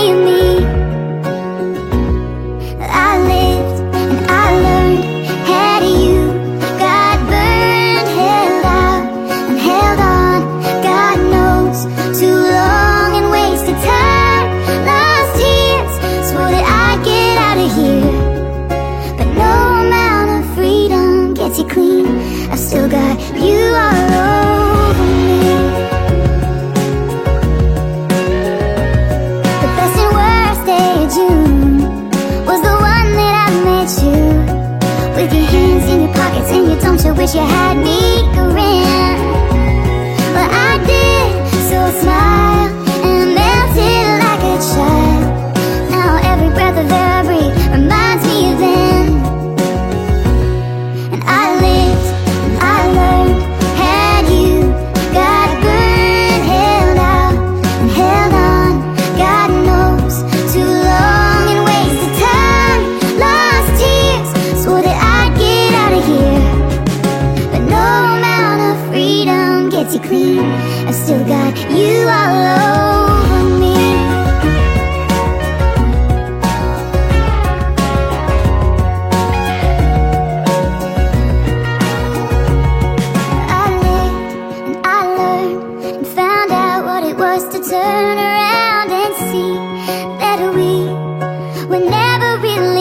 of me. I lived and I learned, had you, got burned, held out and held on, God knows, too long and wasted time, lost tears, swore that I'd get out of here, but no amount of freedom gets you clean. I've still got you all over me. The best and worst day of June was the one that I met you, with your hands in your pockets and you don't you wish you had me around. Well, I did, so I smiled and melted like a child. Now every breath of air I breathe reminds me of then. And I lived and I learned, had you, got burned, held out and held on, God knows, too long and wasted time, lost tears, swore that I'd get out of here, but no amount of freedom gets you clean. I've still got you all over me. I lived and I learned and found out what it was to turn around and see that we were never really